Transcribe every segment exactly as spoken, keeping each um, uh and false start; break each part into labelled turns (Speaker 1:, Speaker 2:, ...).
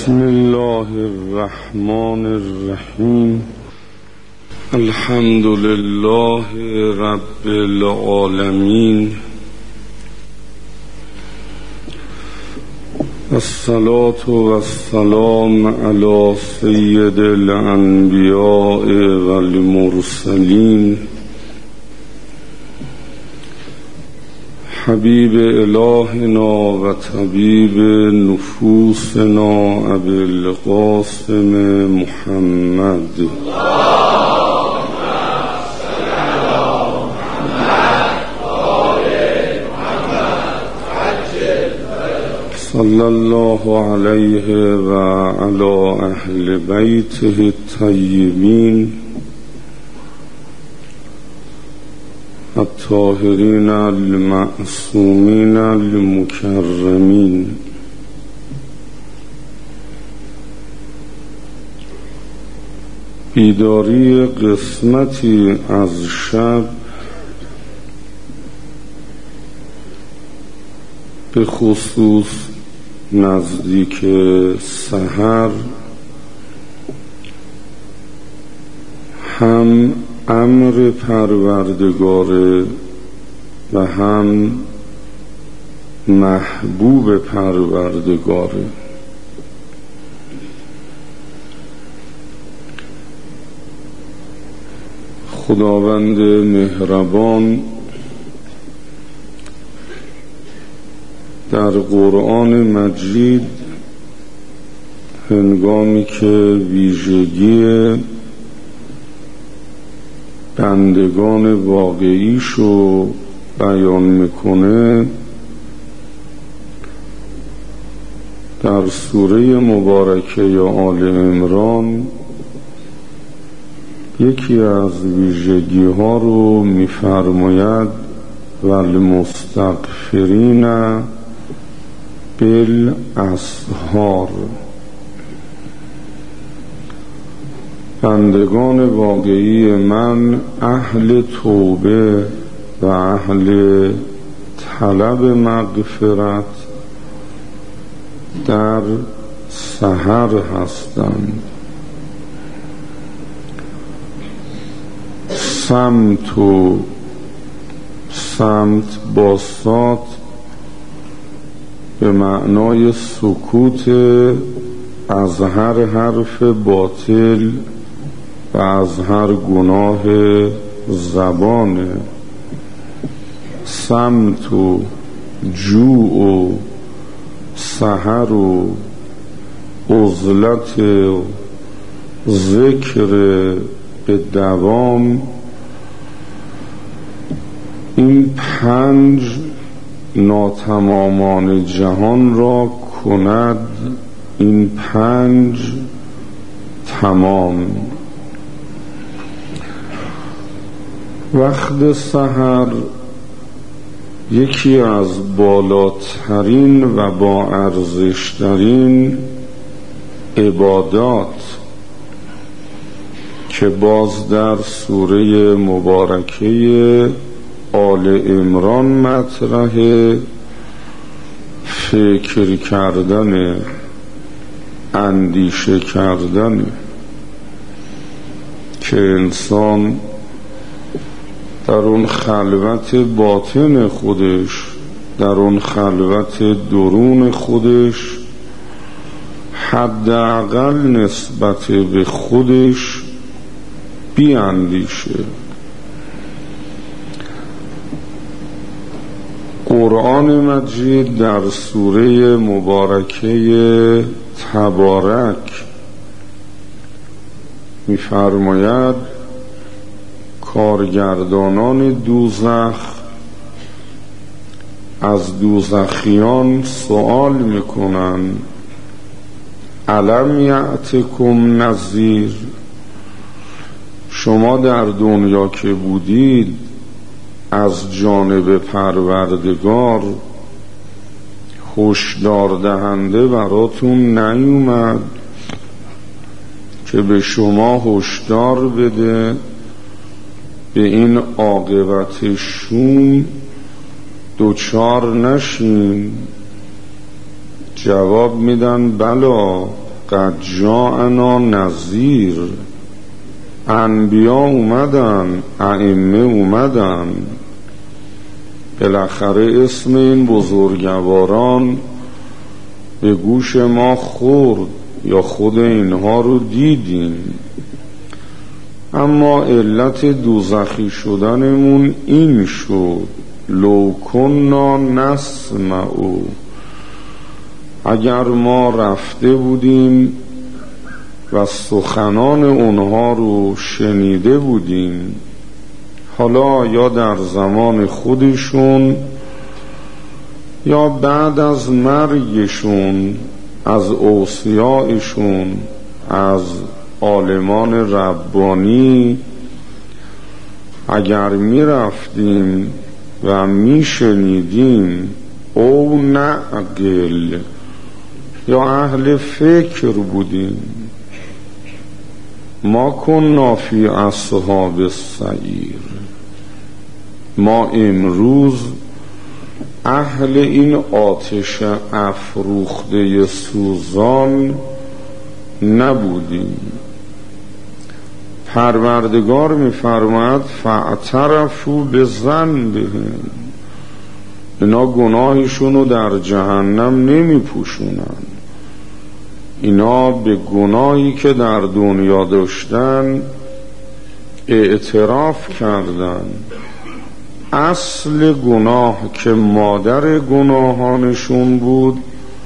Speaker 1: بسم الله الرحمن الرحیم. الحمد لله رب العالمین، الصلاة والسلام علی سید الانبیاء والمرسلین، حبیب الهنا و طبیب نفوسنا ابی القاسم محمد صلی الله علیه و علی اهل بیته الطیبین الطاهرین المعصومین المکرمین. بیداری قسمتی از شب به خصوص نزدیک سحر هم امر پروردگاره و هم محبوب پروردگاره. خداوند مهربان در قرآن مجید هنگامی که ویژگی بندگان واقعیشو بیان میکنه، در سوره مبارکه یا آل عمران یکی از ویژگی ها رو میفرماید والمستغفرین بالاسحار. بندگان واقعی من اهل توبه و اهل طلب مغفرت در سحر هستند. سمت و سمت با صاد به معنای سکوت از هر حرف باطل و از هر گناه زبانه. سمت و جوع و سحر و عزلت و ذکر به دوام، این پنج ناتمامان جهان را کند این پنج تمام. وقت سحر یکی از بالاترین و با ارزشترین عبادات که باز در سوره مبارکه آل عمران مطرح، فکر کردن، اندیشه کردن که انسان در اون خلوت باطن خودش، در اون خلوت درون خودش حداقل نسبت به خودش بیاندیشه. قرآن مجید در سوره مبارکه تبارک می‌فرماید کارگردانان دوزخ از دوزخیان سؤال میکنن الم یأتکم نذیر، شما در دنیا که بودید از جانب پروردگار هشدار دهنده براتون نیومد که به شما هشدار بده به این عاقبت شوم دوچار نشین؟ جواب میدن بلا قد جاءنا نذیر، انبیا اومدن، ائمه اومدن، بالاخره اسم این بزرگواران به گوش ما خورد یا خود اینها رو دیدیم. اما علت دوزخی شدنمون این شد، لو کنا نسمع، اگر ما رفته بودیم و سخنان اونها رو شنیده بودیم، حالا یا در زمان خودشون یا بعد از مرگشون، از اوصیایشون، از عالمان ربانی، اگر می رفتیم و می شنیدیم، او نعقل، یا اهل فکر بودیم، ما کنا فی اصحاب السعیر، ما امروز اهل این آتش افروخته سوزان نبودیم. پروردگار می‌فرماید فاعترفوا بذنبهم، اینا گناهشونو در جهنم نمی پوشونن، اینا به گناهی که در دنیا داشتن اعتراف کردن. اصل گناه که مادر گناهانشون بود،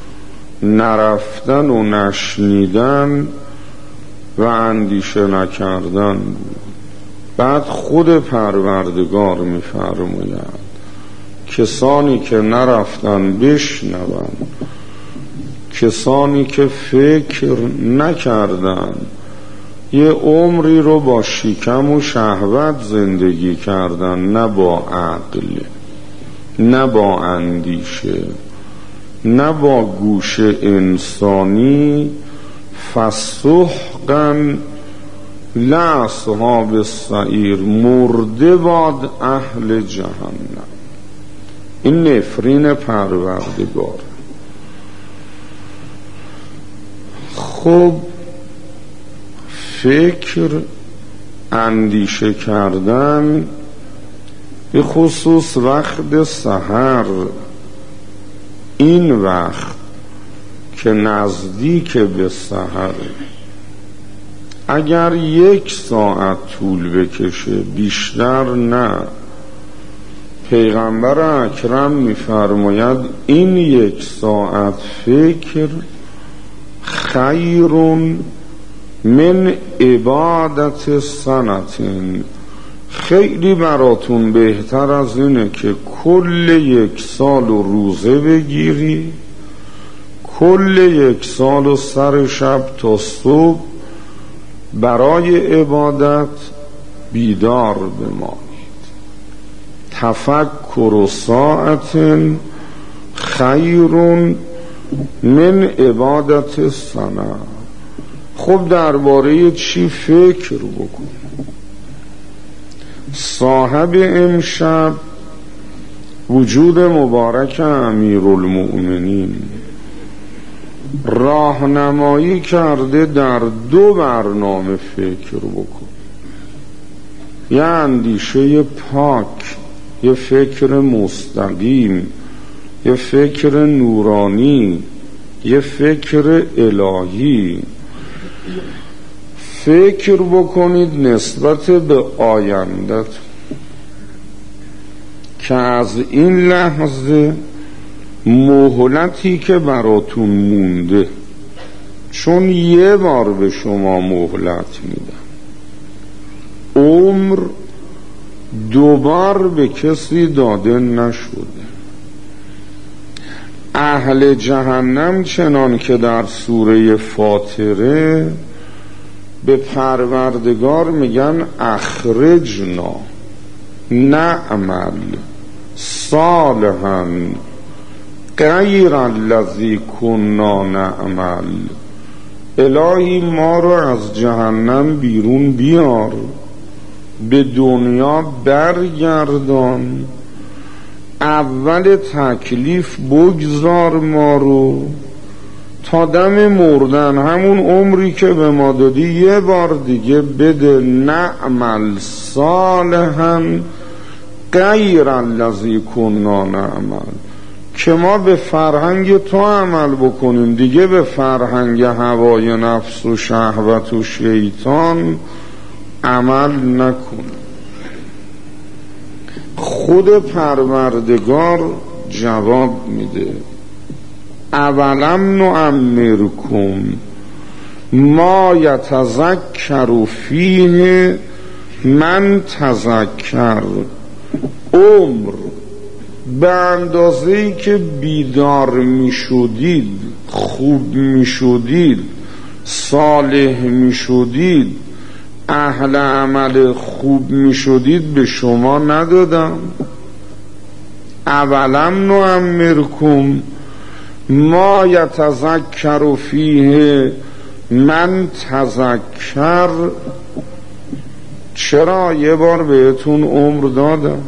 Speaker 1: نرفتن و نشنیدن و اندیشه نکردن بود. بعد خود پروردگار می‌فرماید کسانی که نرفتن بشنون، کسانی که فکر نکردن، یه عمری رو با شکم و شهوت زندگی کردن، نه با عقل، نه با اندیشه، نه با گوش انسانی، فسحقا لاصحاب السعیر، مرده باد اهل جهنم. این نفرین پروردگار. خب فکر، اندیشه کردن، به خصوص وقت سحر، این وقت که نزدیک به سحر، اگر یک ساعت طول بکشه بیشتر نه، پیغمبر اکرم می‌فرماید این یک ساعت فکر خیرون من عبادت سنتین، خیلی براتون بهتر از اینه که کل یک سال و روزه بگیری، کل یک سال و سر شب تا صبح برای عبادت بیدار بمانید. تفکر ساعت خیرون من عبادت سنه. خب درباره چی فکر بکن؟ صاحب امشب وجود مبارک امیرالمؤمنین راهنمایی کرده در دو برنامه فکر بکن. یه اندیشه پاک، یه فکر مستقیم، یه فکر نورانی، یه فکر الهی. فکر بکنید نسبت به آیندت که از این لحظه مهلتی که براتون مونده، چون یه بار به شما مهلت میدن، عمر دوبار به کسی داده نشده. اهل جهنم چنان که در سوره فاطره به پروردگار میگن اخرجنا نعمل صالحا غیر الذی کنا نعمل، الهی ما رو از جهنم بیرون بیار، به دنیا برگردان، اول تکلیف بگذار ما رو، تا دم مردن همون عمری که به ما دادی یه بار دیگه بده، نعمل صالحا غیر الذی کنا نعمل، که ما به فرهنگ تو عمل بکنیم، دیگه به فرهنگ هوای نفس و شهوت و شیطان عمل نکنیم. خود پروردگار جواب میده اولم نعمرکم ما یتذکر فیه من تذکر، عمر به اندازه‌ای که بیدار می شدید، خوب می شدید، صالح می شدید، اهل عمل خوب می شدید به شما ندادم؟ اولم نعمرکم ما یتذکر فیه من تذکر، چرا یه بار بهتون عمر دادم،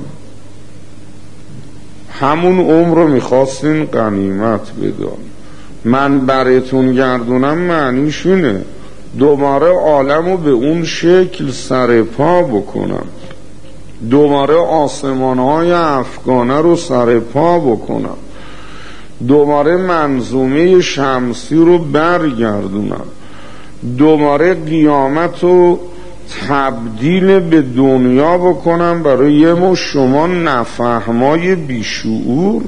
Speaker 1: همون عمر رو میخواستین غنیمت بدان، من براتون گردونم معنیش اینه دوباره عالم رو به اون شکل سر پا بکنم، دوباره آسمانهای افغانه رو سر پا بکنم، دوباره منظومه شمسی رو برگردونم، دوباره قیامت رو تبدیل به دنیا بکنم برای یه مو شما نفهمای بیشعور.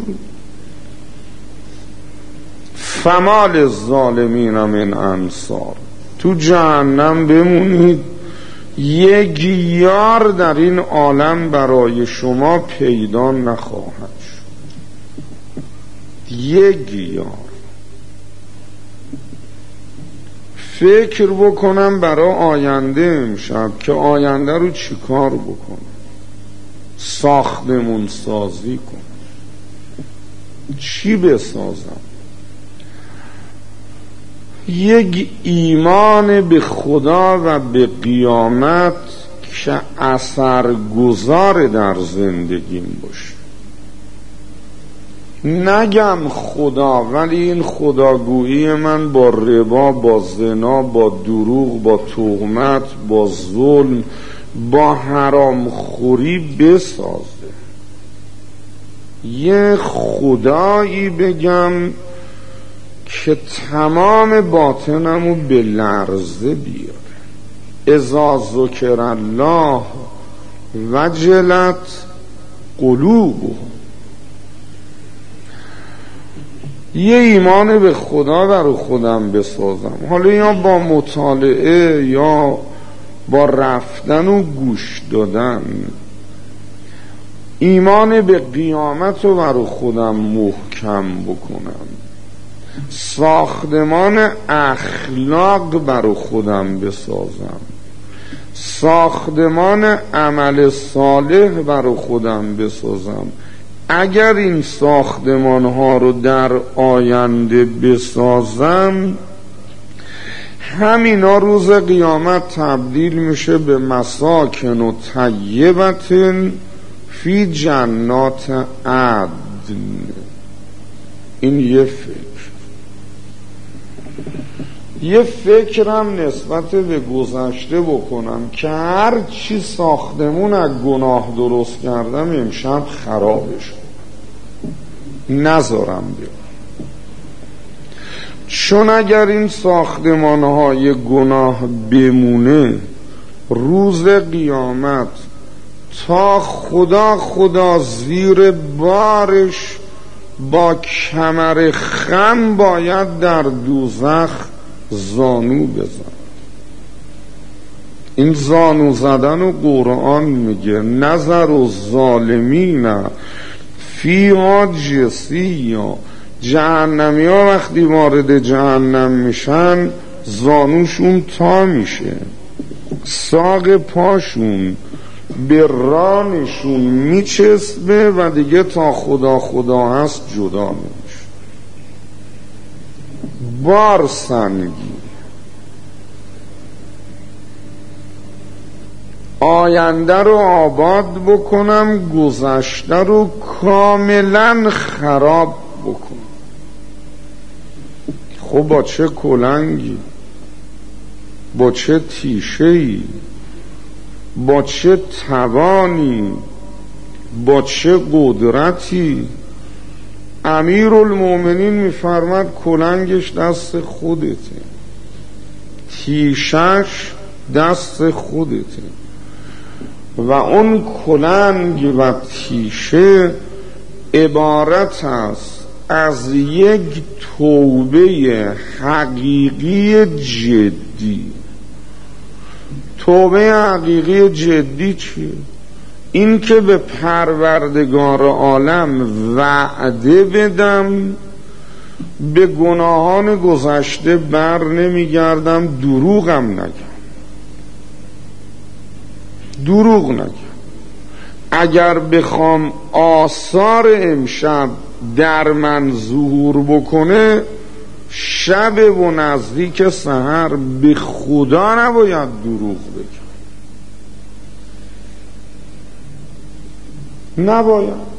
Speaker 1: فمال الظالمین من انصار، تو جهنم بمونید، یک یار در این عالم برای شما پیدا نخواهد شد، یک یار. فکر بکنم برای آینده امشب که آینده رو چیکار بکنم، ساختمون سازی کنم، چی بسازم؟ یک ایمان به خدا و به قیامت که اثرگذار در زندگیم باشه. نگم خدا، ولی این خداگویی من با ربا، با زنا، با دروغ، با تهمت، با ظلم، با حرام خوری بسازه. یه خدایی بگم که تمام باطنمو به لرزه بیاره. اذا ذکر الله وجلت قلوبهم. یه ایمان به خدا برای خودم بسازم، حالا یا با مطالعه یا با رفتن و گوش دادن. ایمان به قیامت رو برای خودم محکم بکنم، ساختمان اخلاق برای خودم بسازم، ساختمان عمل صالح برای خودم بسازم. اگر این ساختمان ها رو در آینده بسازم، همینا روز قیامت تبدیل میشه به مساکن و طیبت فی جنات عدن. این یه فکر. یه فکرم نسبت به گذشته بکنم که هر چی ساختمون از گناه درست کردم امشب خرابش نذارم بیام، چون اگر این ساختمانهای گناه بمونه روز قیامت تا خدا خدا زیر بارش با کمر خم باید در دوزخ زانو بزن. این زانو زدن و قرآن میگه نظر و ظالمین فیها جثیا. جهنمی ها وقتی وارد جهنم میشن زانوشون تا میشه، ساق پاشون به رانشون میچسبه و دیگه تا خدا خدا هست جدا نمیشه. بار سنگی. آینده رو آباد بکنم، گذشته رو کاملا خراب بکنم. خب با چه کلنگی، با چه تیشه‌ای، با چه توانی، با چه قدرتی؟ امیرالمومنین میفرماد کلنگش دست خودته، تیشش دست خودته و اون کلنگ و تیشه عبارت است از یک توبه حقیقی جدی. توبه حقیقی جدی چیه؟ این که به پروردگار عالم وعده بدم به گناهان گذشته بر نمیگردم، دروغم نگم، دروغ نگم. اگر بخوام آثار امشب در من ظهور بکنه، شب و نزدیک سحر به خدا نباید دروغ بگم، نباید.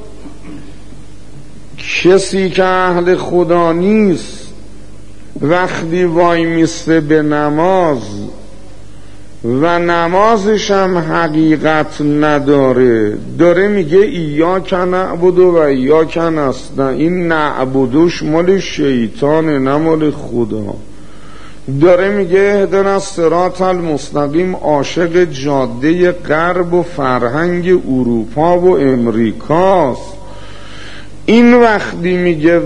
Speaker 1: کسی که اهل خدا نیست وقتی وای میسته به نماز و نمازش هم حقیقت نداره، داره میگه ایاک نعبد و ایاک نستعین، این نعبدوش مال شیطانه نه مال خدا. داره میگه اهدنا الصراط المستقیم، عاشق جاده غرب و فرهنگ اروپا و امریکاست. این وقتی میگه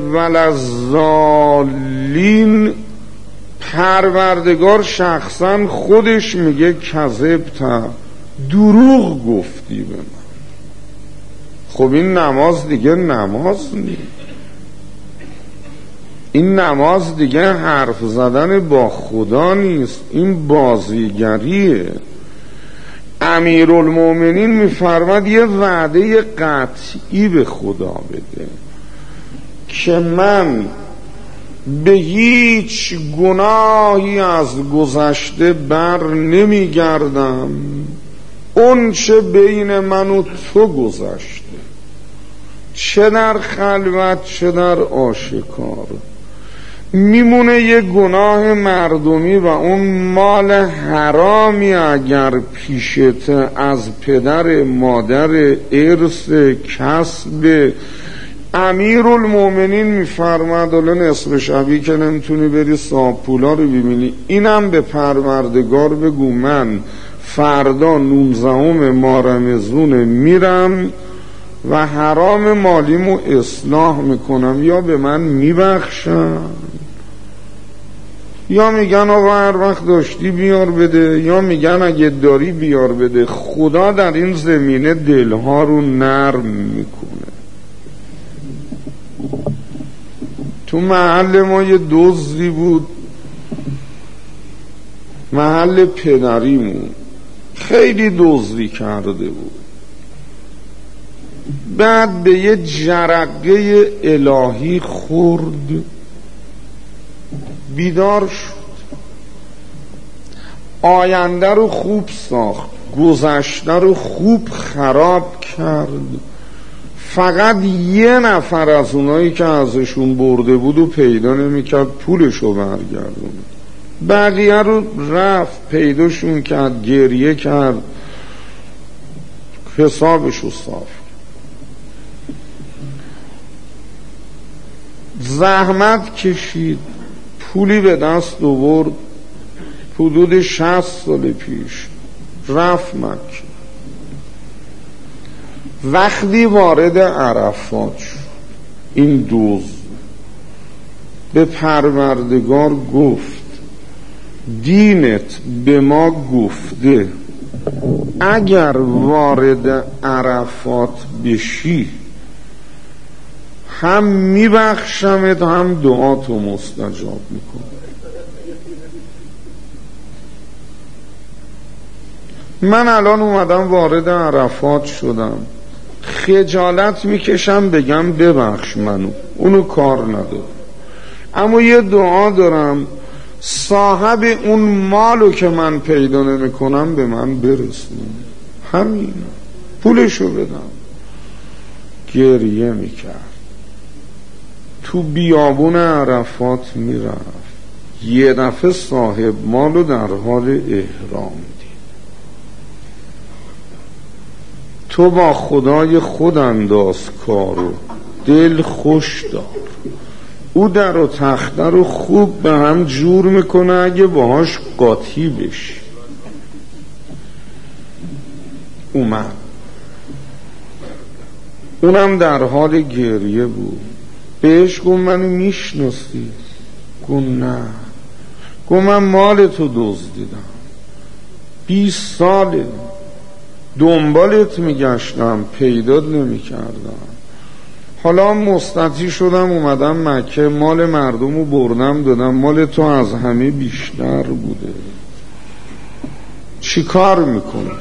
Speaker 1: ولضالین، پروردگار شخصا خودش میگه کذبت، دروغ گفتی به من. خب این نماز دیگه نماز نیست، این نماز دیگه حرف زدن با خدا نیست، این بازیگریه. امیرالمومنین میفرماد یه وعده قطعی به خدا بده که من به هیچ گناهی از گذشته بر نمیگردم، اون چه بین من و تو گذشته، چه در خلوت چه در آشکار، میمونه یه گناه مردمی و اون مال حرامی اگر پیشت از پدر مادر، ارث، کسب. امیرالمومنین میفرماد حالا نصف شبی که نمیتونی بری صاحب پولا رو ببینی، اینم به پروردگار بگو من فردا نونزدهم ماه رمضان میرم و حرام مالیمو اصلاح میکنم، یا به من میبخشن یا میگن آقا هر وقت داشتی بیار بده، یا میگن اگه داری بیار بده. خدا در این زمینه دلها رو نرم میکنه. تو محل ما یه دزدی بود، محل پدریمون، خیلی دزدی کرده بود. بعد به یه جرقه الهی خورد، بیدار شد، آینده رو خوب ساخت، گذشته رو خوب خراب کرد. فقط یه نفر از اونایی که ازشون برده بود و پیدا نمی‌کرد پولشو برگردونه، بقیه رو رفت پیداشون کرد، گریه کرد، حسابشو صاف، زحمت کشید، پولی به دست آورد. حدود شصت سال پیش رفت مکه. وقتی وارد عرفات شد، این دوز به پروردگار گفت دینت به ما گفته اگر وارد عرفات بشی هم میبخشمت هم دعاتو مستجاب میکنم. من الان اومدم وارد عرفات شدم، خجالت میکشم بگم ببخش منو، اونو کار ندارم، اما یه دعا دارم صاحب اون مالو که من پیدا نمیکنم به من برسونه، همین پولشو بدم. گریه میکرد، تو بیابون عرفات میرفت، یه دفعه صاحب مالو در حال احرام دید. تو با خدای خود انداز کارو، دل خوش دار. او در و تخته رو خوب به هم جور میکنه اگه باهاش قاطی بشی. اومد، اونم در حال گریه بود. بهش گفت منو میشناسی؟ گفت نه. گفت من مال تو دزدیدم، بیست ساله دنبالت میگشتم پیدات نمیکردم، حالا مستطیع شدم اومدم مکه، مال مردمو بردم دادم، مال تو از همه بیشتر بوده، چی کار میکنی؟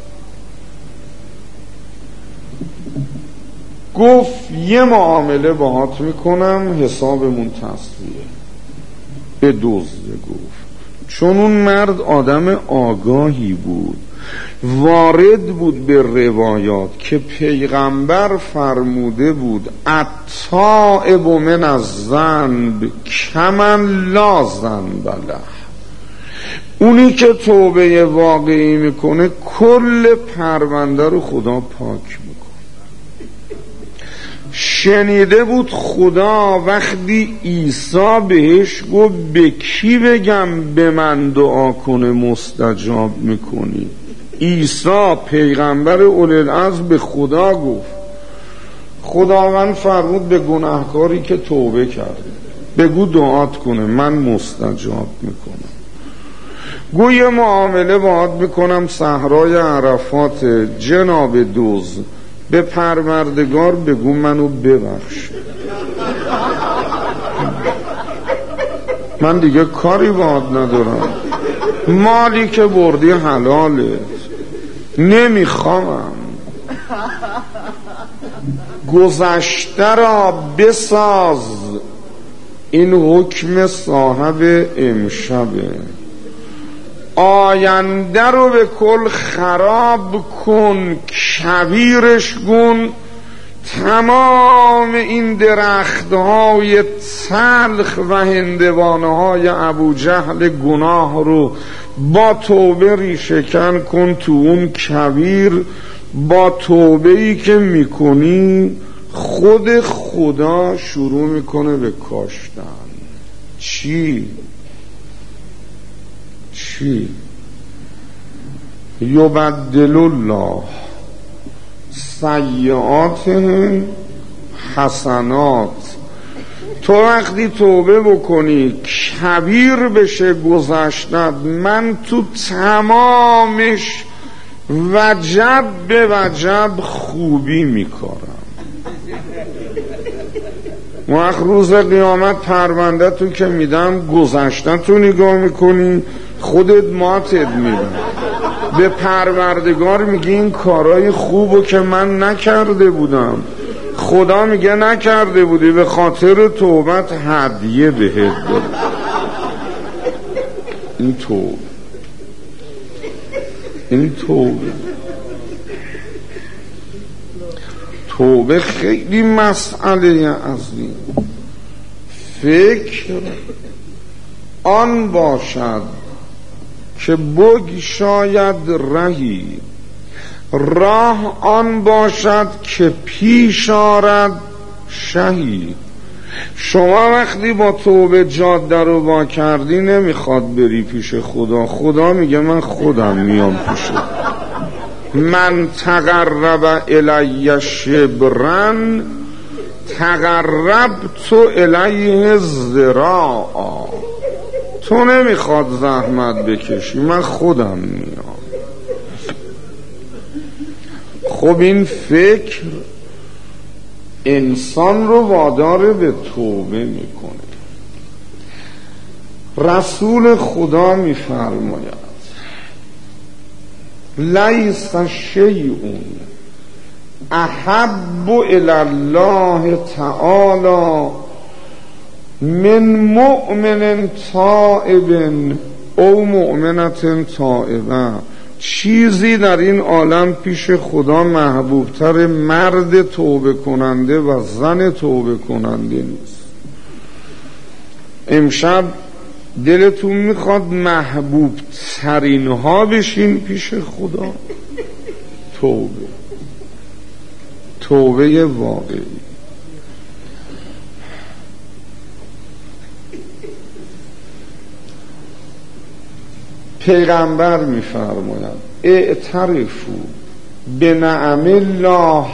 Speaker 1: گفت یه معامله باهات میکنم حسابمون تصفیه. به دزده گفت، چون اون مرد آدم آگاهی بود، وارد بود به روایات که پیغمبر فرموده بود التائب من الذنب کمن لا ذنب له. اونی که توبه واقعی میکنه کل پرونده رو خدا پاک میکنه. شنیده بود خدا وقتی عیسی بهش گفت به کی بگم به من دعا کنه مستجاب میکنی؟ عیسی پیغمبر اولوالعزم به خدا گفت، خداوند فرمود به گناهکاری که توبه کرده بگو دعات کنه من مستجاب میکنم. گوی معامله باهات میکنم صحرای عرفات جناب دوز، به پروردگار بگو منو ببخش، من دیگه کاری باهات ندارم، مالی که بردی حلاله نمیخوام، گذشته را بساز، این حکم صاحب امشبه، آینده رو به کل خراب کن، کبیرش کن، تمام این درختهای تلخ و هندوانه های ابو جهل گناه رو با توبه ریشه‌کن کن تو اون کبیر. با توبه‌ای که میکنی خود خدا شروع میکنه به کاشتن. چی؟ چی؟ یبدل الله سیئاتهم حسنات. تو وقتی توبه بکنی کبیر بشه گذشتت، من تو تمامش وجب به وجب خوبی میکارم. وقت روز قیامت پرونده تو که میدم گذشته تو نگاه میکنی خودت ماتت میدم، به پروردگار میگی این کارای خوبو که من نکرده بودم، خدا میگه نکرده بودی به خاطر توبت هدیه بهت داد. این توبه، این توبه توبه خیلی مسئله عظیم. فکر آن باشد که بگشاید رهی، راه آن باشد که پیش آرد شهی. شما وقتی با توبه جاده رو وا کردی نمیخواد بری پیش خدا، خدا میگه من خودم میام پیش. من تقرب الی شبرن تقربت الیه ذراعا. تو نمیخواد زحمت بکشی، من خودم میام. خب این فکر انسان رو وادار به توبه میکنه. رسول خدا میفرماید لیس شیء احب الی الله تعالی من مؤمن تائب او مؤمنة تائبه. چیزی در این عالم پیش خدا محبوبتر مرد توبه کننده و زن توبه کننده نیست. امشب دلتون میخواد محبوب ترین ها بشین پیش خدا؟ توبه، توبه واقعی. پیغمبر میفرماید اعترفوا بنعم الله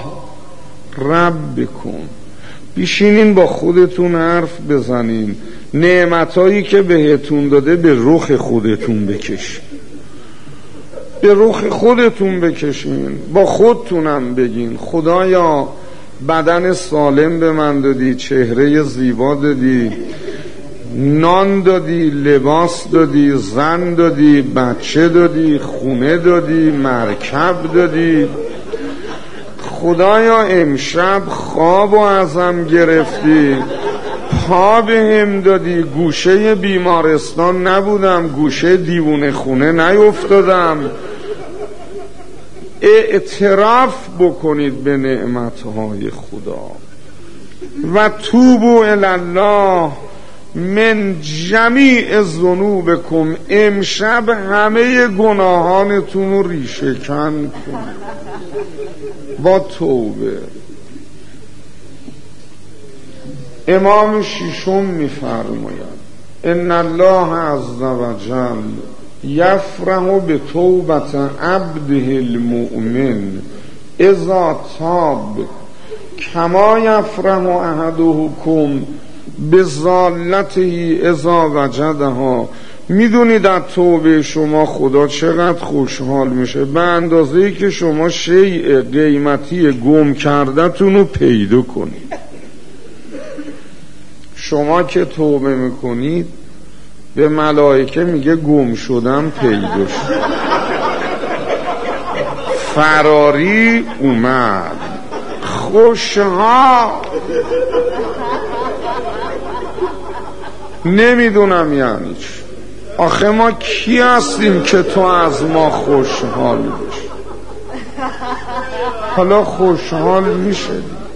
Speaker 1: ربکم، بیشینین با خودتون حرف بزنین، نعمتایی که بهتون داده به رخ خودتون بکشین، به رخ خودتون بکشین، با خودتونم بگین خدایا بدن سالم به من دادی، چهره زیبا دادی، نان دادی، لباس دادی، زن دادی، بچه دادی، خونه دادی، مرکب دادی. خدایا امشب خواب و ازم گرفتی، پا بهم دادی، گوشه بیمارستان نبودم، گوشه دیوونه خونه نیفتادم. اعتراف بکنید به نعمتهای خدا و توبوا الی الله من جمیع ذنوبکم، امشب همه گناهانتون رو ریشه کن کنید با توبه. امام ششم میفرماید ان الله عز وجل یفرح بتوبت عبده المؤمن اذا تاب کما یفرح احدکم بضالته اذا وجدها. میدونید از توبه شما خدا چقدر خوشحال میشه؟ به اندازه‌ای که شما شیء قیمتی گم کردتون رو پیدا کنید. شما که توبه میکنید به ملائکه میگه گم شدم پیدا شد، فراری اومد، خوشحال. نمیدونم یعنی چی. آخه ما کی هستیم که تو از ما خوشحال بشی؟ حالا خوشحال میشه.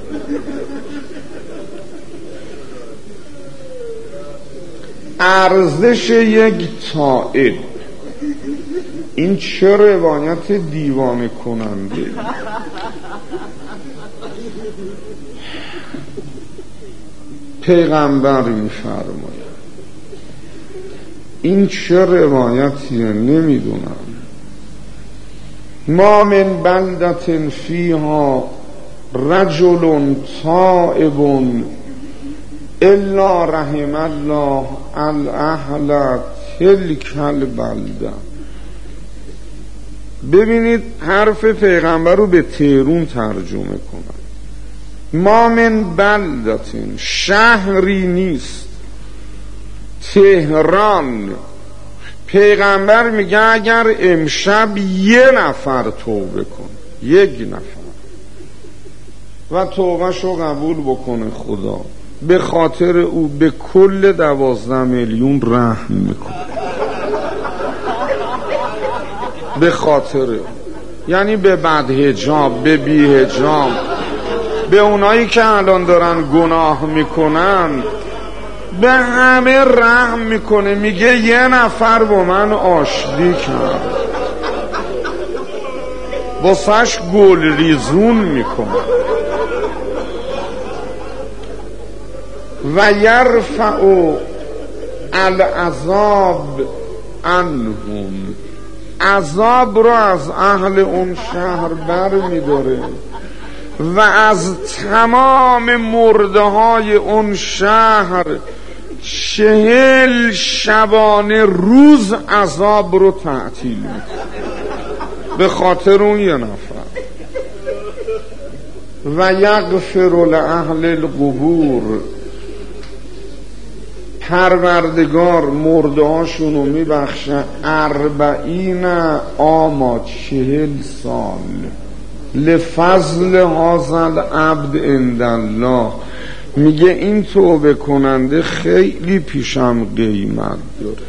Speaker 1: ارزش یک تائب، این چه روایت دیوانه کننده. پیغمبر میفرماید این چه روایتیه نمیدونم. ما من بلدة فیها رجل تائب الا رحم الله الاهل تلک البلده. ببینید حرف پیغمبر رو به تهرون ترجمه کنم. ما من بلدة، شهری نیست، تهران. پیغمبر میگه اگر امشب یه نفر توبه کن، یک نفر، و توبه شو قبول بکنه خدا، به خاطر او به کل دوازده میلیون رحم میکنه. به خاطر او، یعنی به بدحجاب، به بیحجاب، به اونایی که الان دارن گناه میکنن، به همه رحم میکنه. میگه یه نفر با من آشتی کرد، واسش گل ریزون میکنه. و یرفع العذاب عنهم، عذاب رو از اهل اون شهر بر میداره و از تمام مرده های اون شهر چهل شبانه روز عذاب رو تعطیل میکنه به خاطر اون یه نفر. و یغفر لأهل القبور، پروردگار مرده هاشون رو میبخشه اربعین آما، چهل سال، لفضل هذا العبد عند الله. میگه این توبه کننده خیلی پیشم قیمت داره.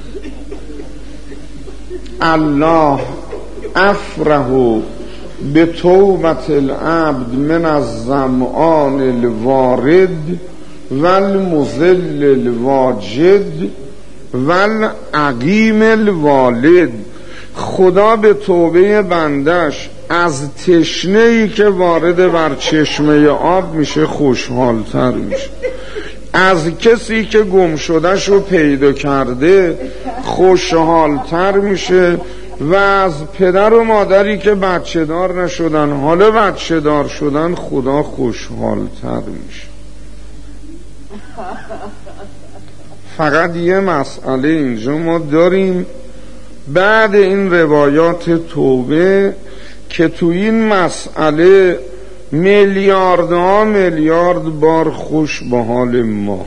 Speaker 1: الله افرح به توبت العبد من الظمآن الوارد و المذل الواجد ول عقیم الوالد، خدا به توبه بندش از تشنه‌ای که وارد بر چشمه آب میشه خوشحالتر میشه، از کسی که گم شدهش رو پیدا کرده خوشحالتر میشه، و از پدر و مادری که بچه دار نشدن حالا بچه دار شدن خدا خوشحالتر میشه. فقط یه مسئله اینجا ما داریم بعد این روایات توبه که تو این مسئله میلیاردها میلیارد بار خوش به حال ما.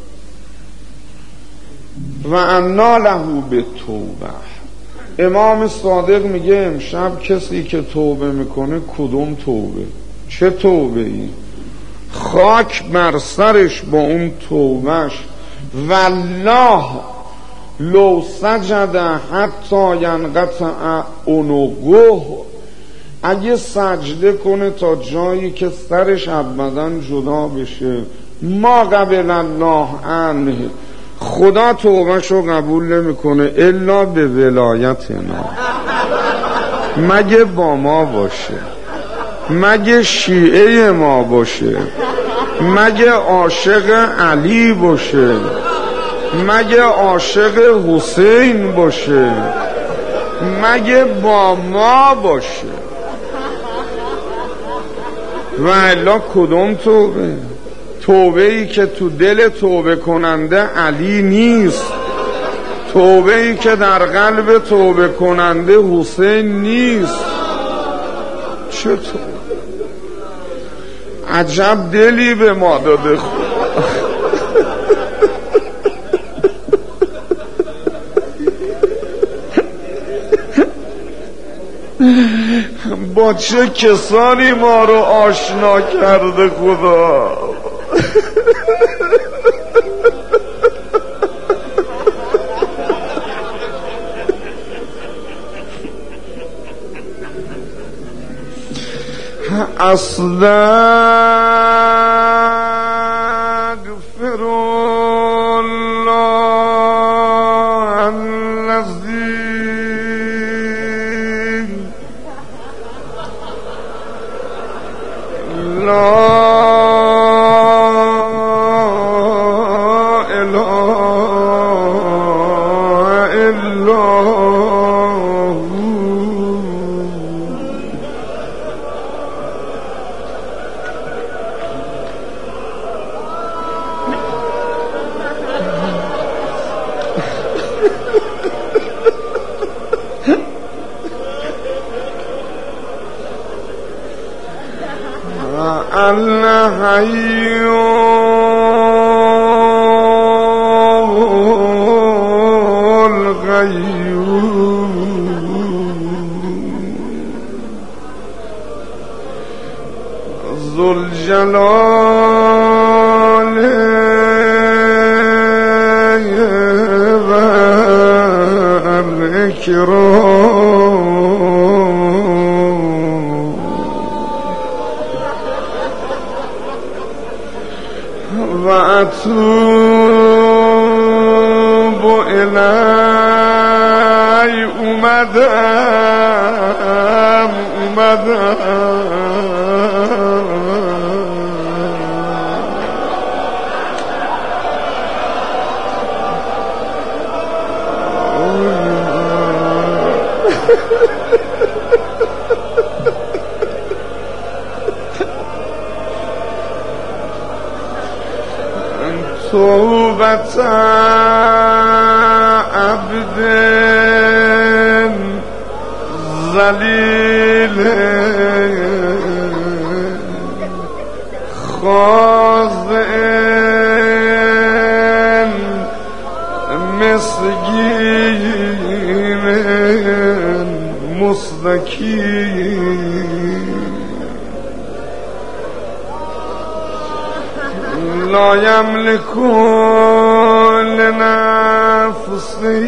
Speaker 1: و انا له به توبه، امام صادق میگه امشب کسی که توبه میکنه کدوم توبه؟ چه توبه ای؟ خاک بر سرش با اون توبهش. والله لو سجد حتی ینقطع عنقه، اگه سجده کنه تا جایی که سرش ابداً جدا بشه، ما قبل الله عنه، خدا توبهشو قبول نمیکنه الا به ولایتنا، مگه با ما باشه، مگه شیعه ما باشه، مگه عاشق علی باشه، مگه عاشق حسین باشه، مگه با ما باشه. و الا کدوم توبه؟ توبه ای که تو دل توبه کننده علی نیست، توبه ای که در قلب توبه کننده حسین نیست. چطور؟ عجب دلی به ما داده خدا. با چه کسانی ما رو آشنا کرده خدا. استغفر الله الذی لا الحي القيوم ذو الجلال والإكرام وأتوب إلي أمدام أمدام توبة عبد ذلیل خاضع مسکین مستکین لا يملك لنفسه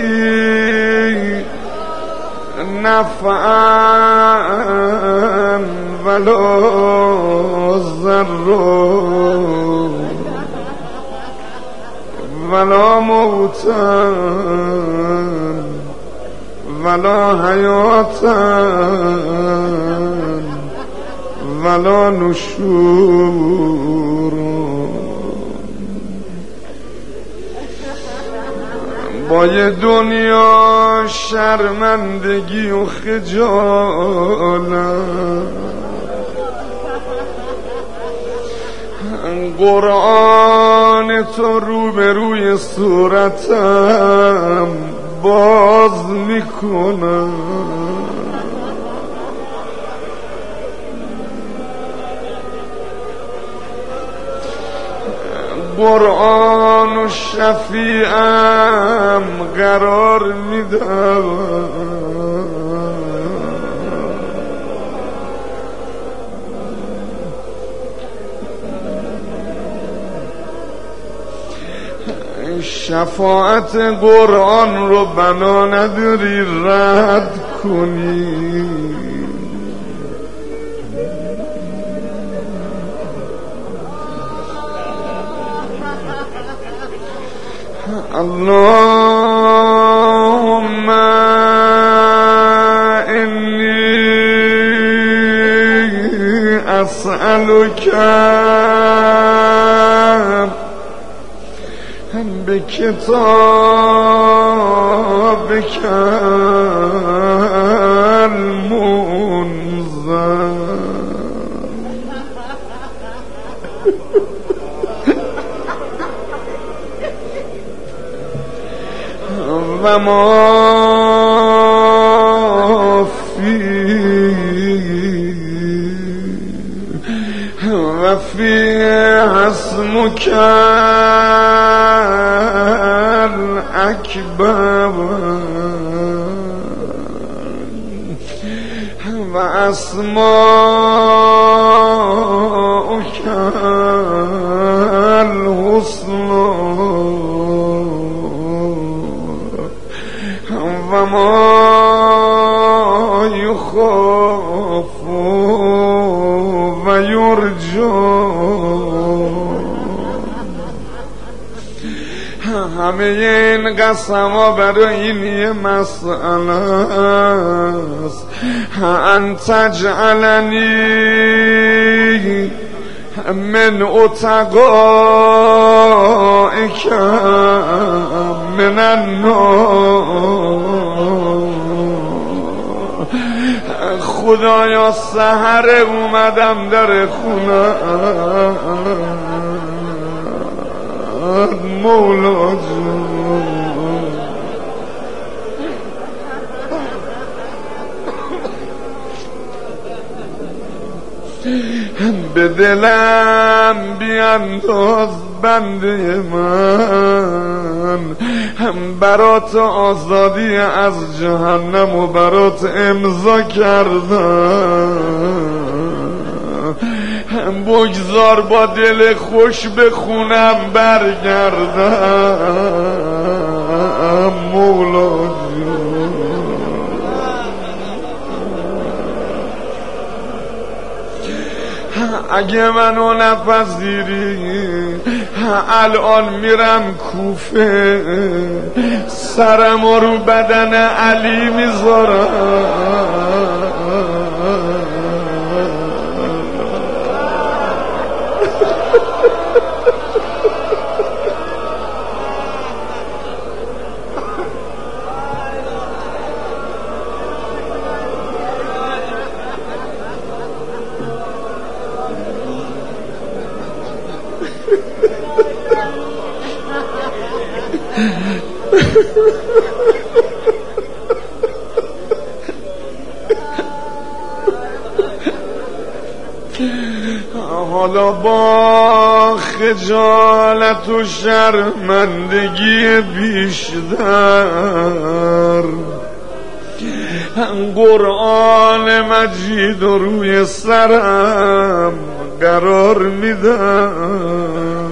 Speaker 1: نفعا ولا ضرا ولا موتا ولا حیاتا ولا نشور با یه دنیا شرمندگی و خجالت قرآن تو روبروی صورتم باز میکنم قرآن و شفیعم قرار میدم شفاعت قرآن رو بنا نداری رد کنی اللهم إني أسألك بكتابك المنزل وما فيه وفيه اسمك الأكبر وأسماؤك الحسنى وما يخاف ويرجى همه این قسم ها برای این یه مسئله است ان تجعلنی من اتقائک من النار خدایا سحر اومدم در خونه مولا جون به دلم بیانداز بنده من هم برات آزادی از جهنم و برات امضا کردم بگذار با دل خوش به خونم برگردم مولا جون اگه منو نپذیری الان میرم کوفه سرم رو بدن علی میذارم حالا با خجالت و شرمندگی بیشتر قرآن مجید روی سرم قرار میدم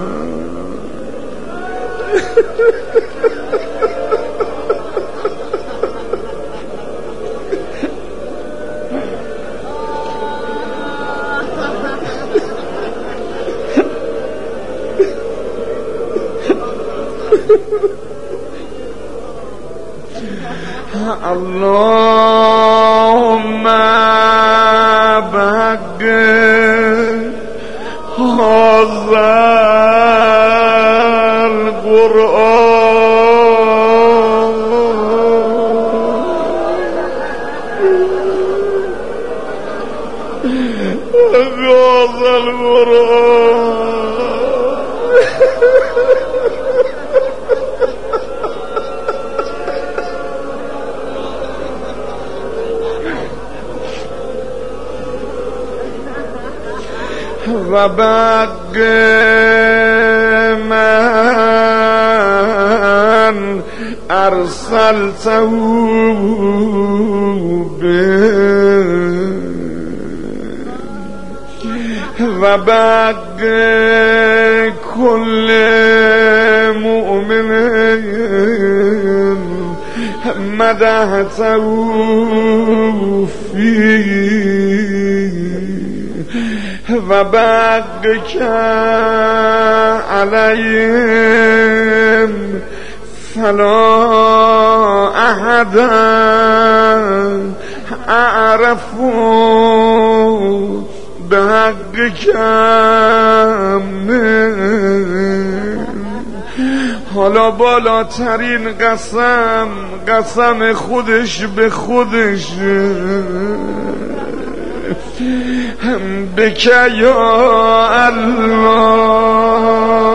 Speaker 1: اللهم بحق هذا القرآن هذا القرآن و بق من ارسلته به و بق کل مؤمن مدحته فيه و بقک علیهم فلا احد اعرفوا بحقک حالا بالاترین قسم قسم خودش به خودش بک یا الله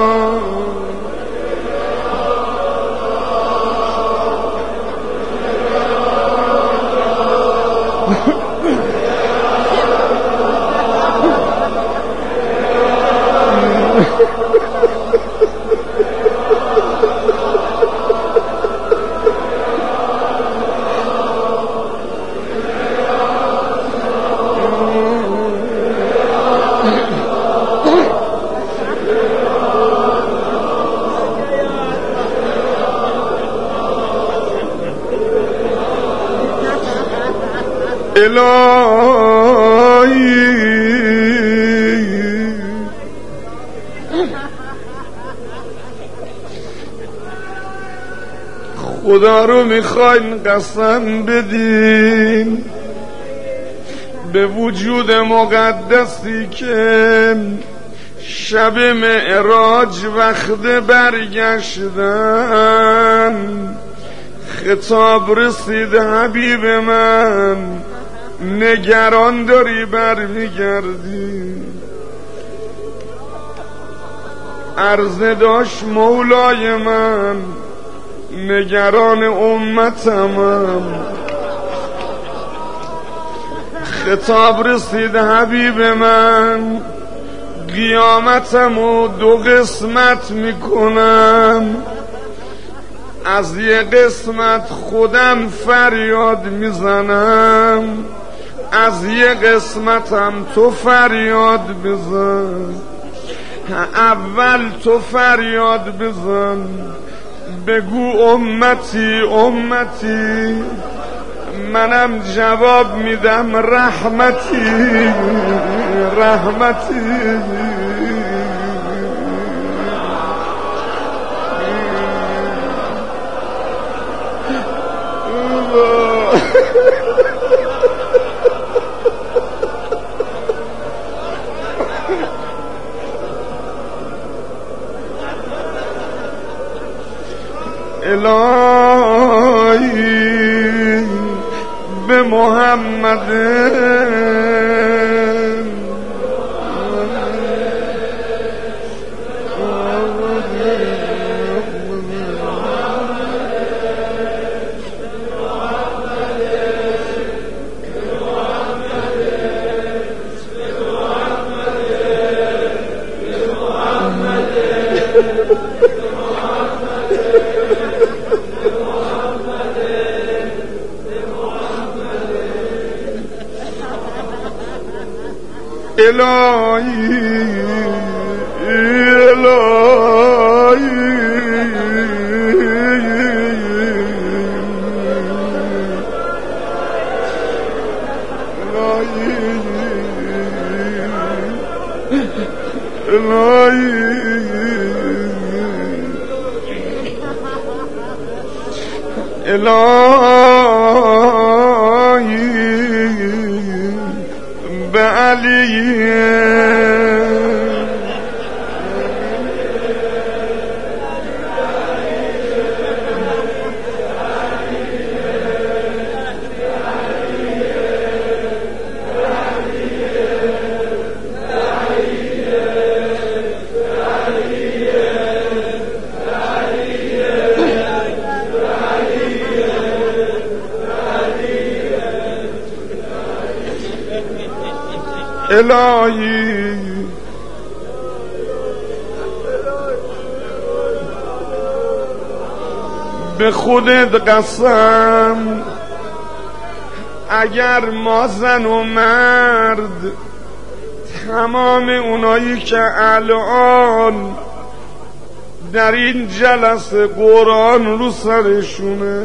Speaker 1: الهی خدا رو میخواین قسم بدین به وجود مقدسی که شب معراج وقت برگشتن خطاب رسید حبیب من نگران داری برمیگردی عرض داشت مولای من نگران امتمم خطاب رسید حبیب من قیامتمو دو قسمت میکنم از یه قسمت خودم فریاد میزنم از یه قسمتم تو فریاد بزن اول تو فریاد بزن بگو امتی امتی منم جواب میدم رحمتی رحمتی الهی به محمد الهی الهی علیه الهی به خودت قسم اگر ما زن و مرد تمام اونایی که الان در این جلسه قرآن رو سرشونه،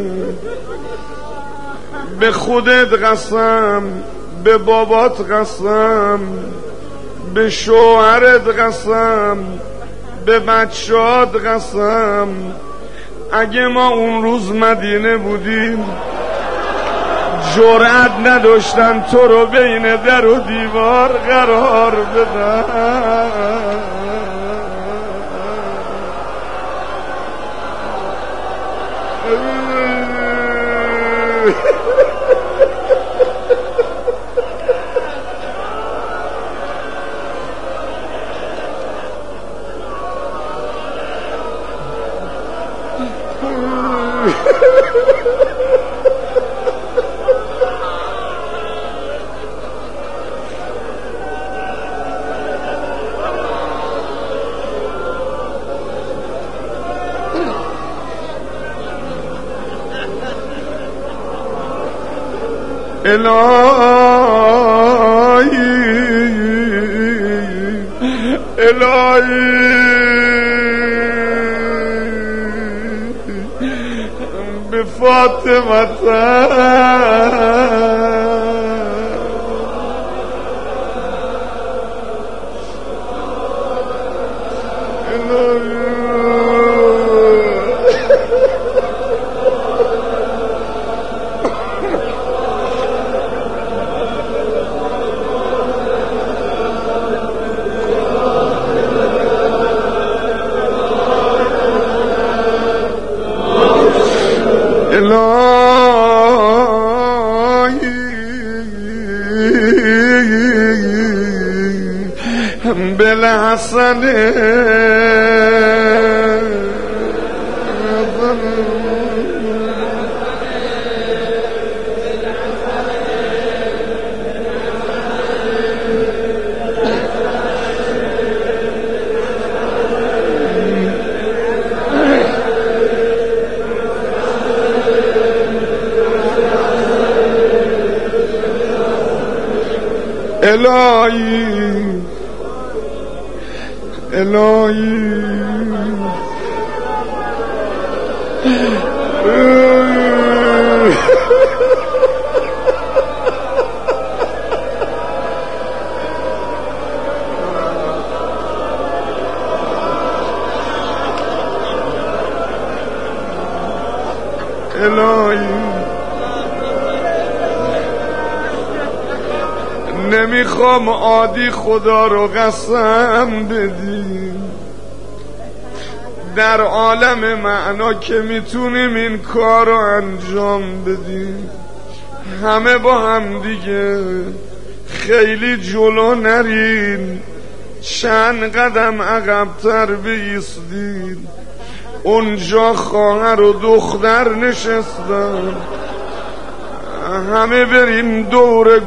Speaker 1: به خودت قسم، به بابات قسم، به شوهرت قسم، به بچه‌هات قسم، اگه ما اون روز مدینه بودیم جرأت نداشتن تو رو بین در و دیوار قرار بدن. الهی الهی به فاطمه بالحسن الهی الهی الهی نمیخوام عادی خدا رو قسم بدیم، در عالم معنا که میتونیم این کار رو انجام بدیم، همه با هم دیگه خیلی جلو نرین، چند قدم عقب‌تر بایستین. اونجا خواهر و دختر نشستن، همه بریم دور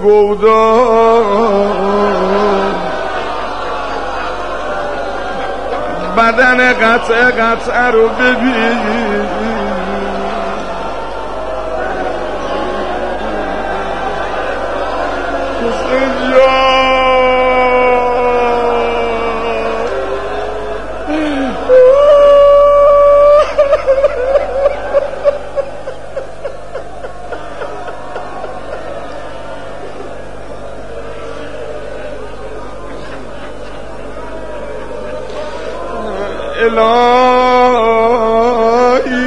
Speaker 1: گودال، بدن قطع قطع رو ببین. حسین جان الهی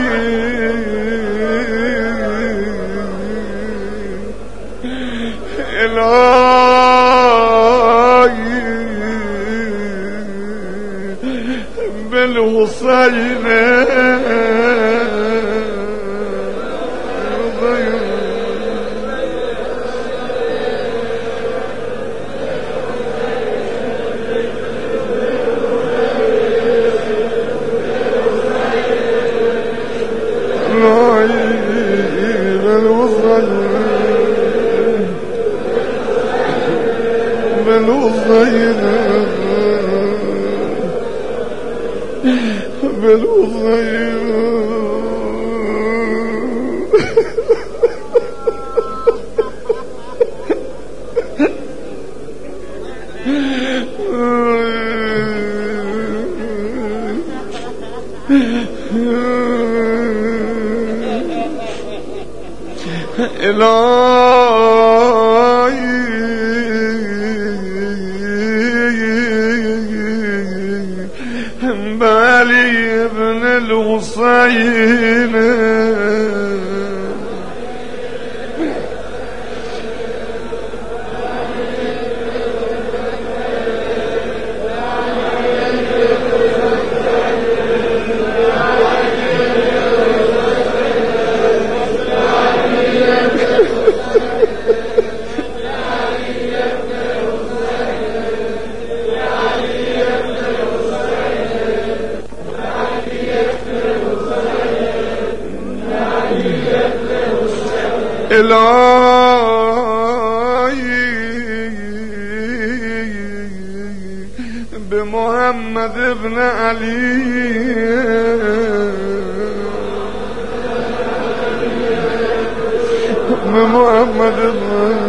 Speaker 1: الهی بالأذنين بالأذنين إلهي بالي ابن الحسين إلهي بمحمد ابن علي بمحمد ابن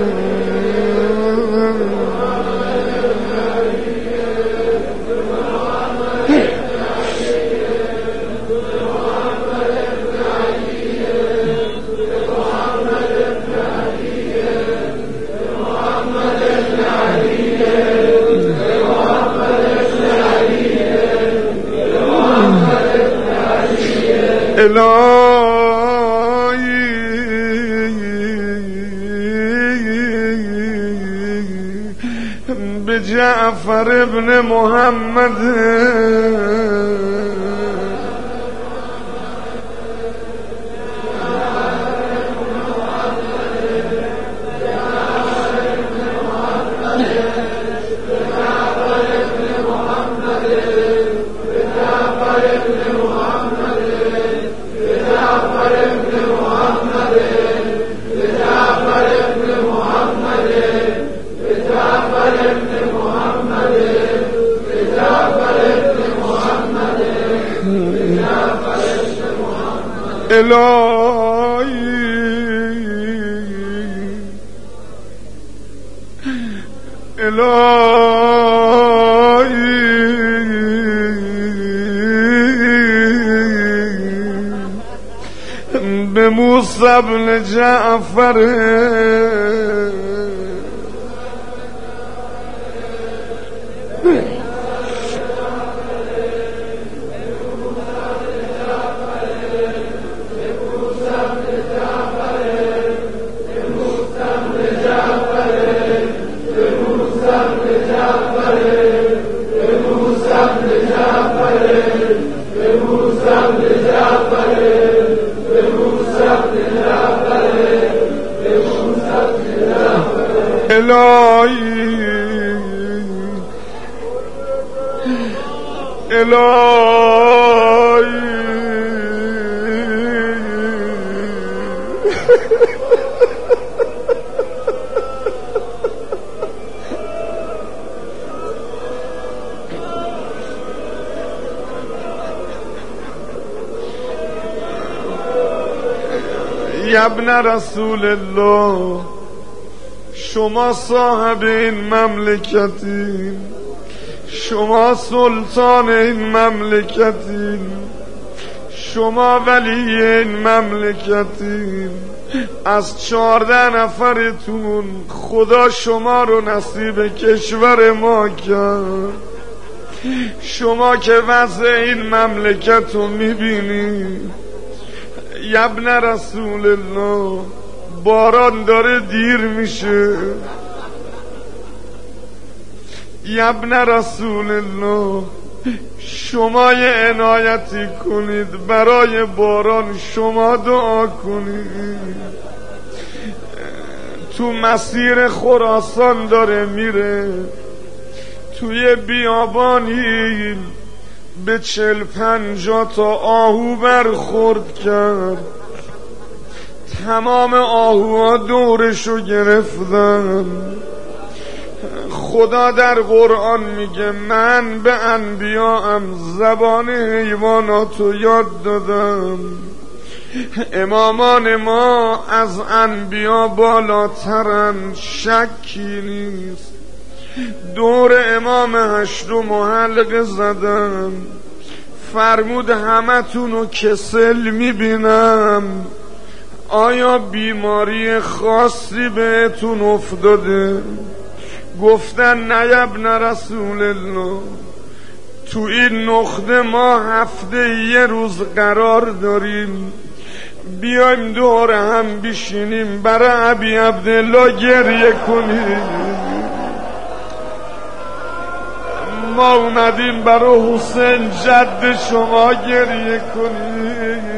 Speaker 1: إلهي بجعفر ابن محمد إلهي إلهي بموسى بن جعفر إلهي إلهي یا ابن رسول الله شما صاحب این مملکتین، شما سلطان این مملکتین، شما ولی این مملکتین. از چهارده نفرتون خدا شما رو نصیب کشور ما کرد. شما که وضع این مملکت رو میبینید. یا ابن رسول الله باران داره دیر میشه. یا ابن رسول الله شما یه عنایتی کنید، برای باران شما دعا کنید. تو مسیر خراسان داره میره، توی بیابانی به چل پنجاه تا آهو برخورد کرد. تمام آهوها دورشو گرفتن. خدا در قرآن میگه من به انبیاءم زبان حیواناتو یاد دادم. امامان ما از انبیا بالاترن، شکی نیست. دور امام هشتم و حلقه زدم، فرمود همه تونو کسل میبینم، آیا بیماری خاصی بهتون افتاده؟ گفتن نه ابن رسول الله، تو این نقطه ما هفته یه روز قرار داریم، بیایم دور هم بشینیم برای ابی عبدالله گریه کنیم. ما اومدیم برای حسین جد شما گریه کنیم.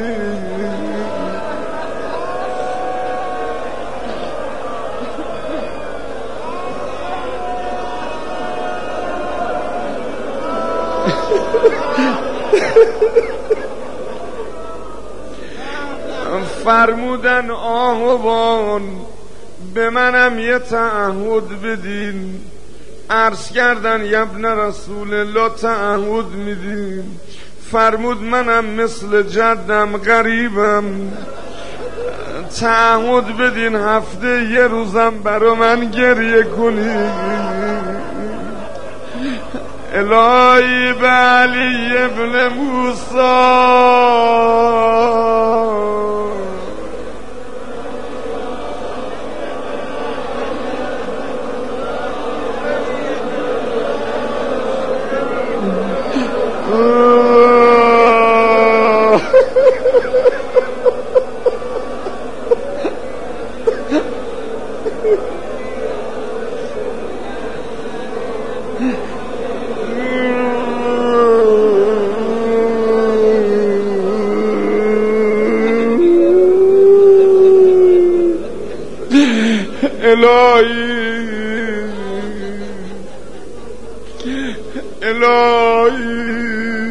Speaker 1: فرمودن آهوان به منم یه تعهد بدین. عرض کردن یبن رسول الله تعهد میدین؟ فرمود منم مثل جدم غریبم، تعهد بدین هفته یه روزم برا من گریه کنین. الهی به علی ابن موسی الهی الهی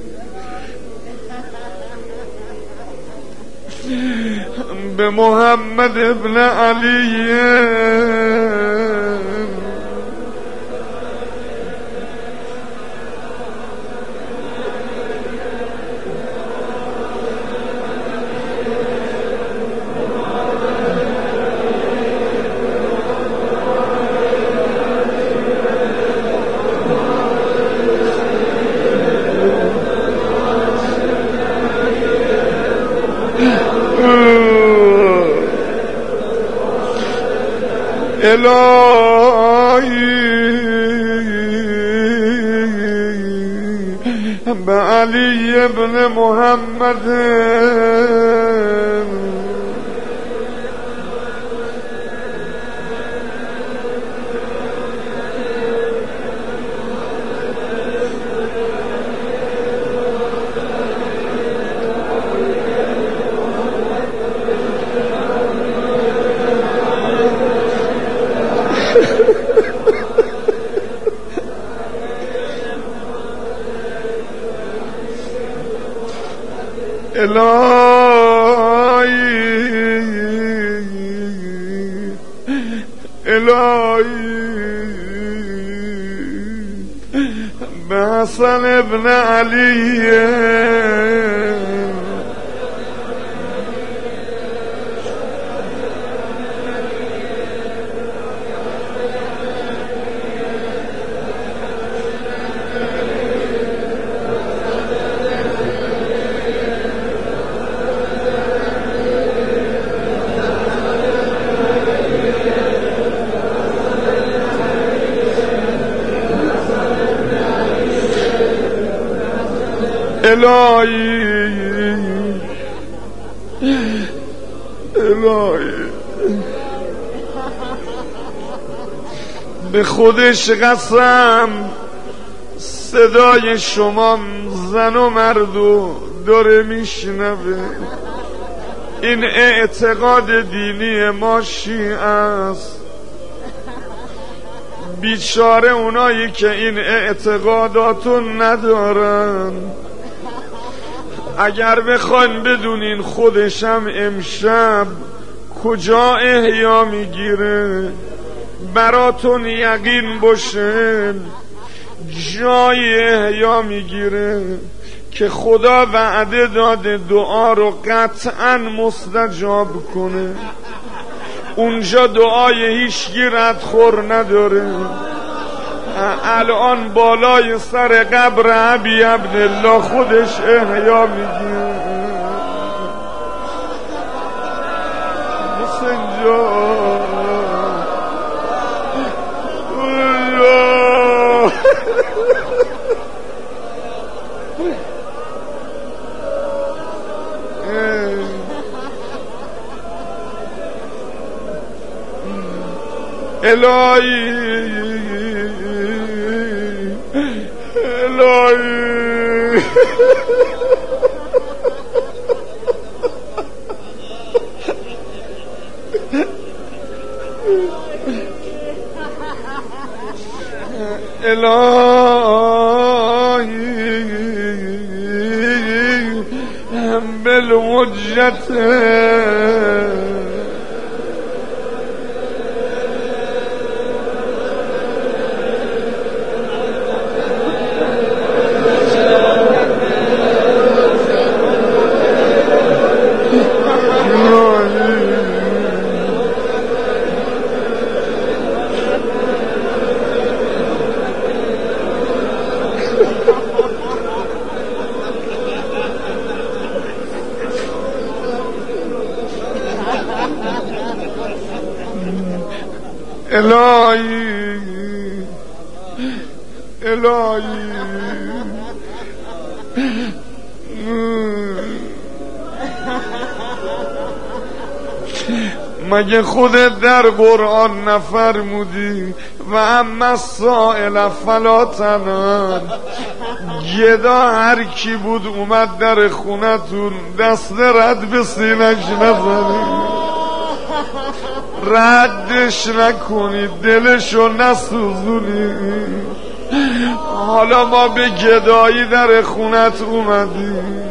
Speaker 1: به محمد ابن علی الهی به علی ابن محمد الهی الهی به حسن ابن علی الهی الهی به خودش قسم صدای شما زن و مردو داره میشنوه. این اعتقاد دینی ما شیعه است. بیچاره اونایی که این اعتقاداتو ندارن. اگر بخواین بدونین خودشم امشب کجا احیا میگیره براتون یقین باشه جای احیا میگیره که خدا وعده داده دعا رو قطعا مستجاب کنه. اونجا دعای هیچکی ردخور نداره. الان بالای سر قبر ابی عبدالله خودش احیا میگیره. حسین جان الهی الهی الهی بالحجت الهی الهی مگه خودت در قرآن نفرمودی و اما السائل فلا تنهر؟ گدا هر کی بود اومد در خونتون دست رد به سینش نزنی، ردش نکنی، دلشو نسوزونی. حالا ما به گدایی در خونت اومدیم،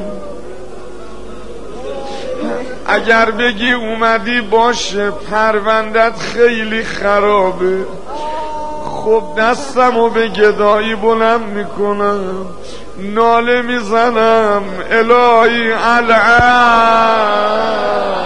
Speaker 1: اگر بگی اومدی باشه پروندت خیلی خرابه، خب دستمو به گدایی بلند میکنم، ناله میزنم الهی الان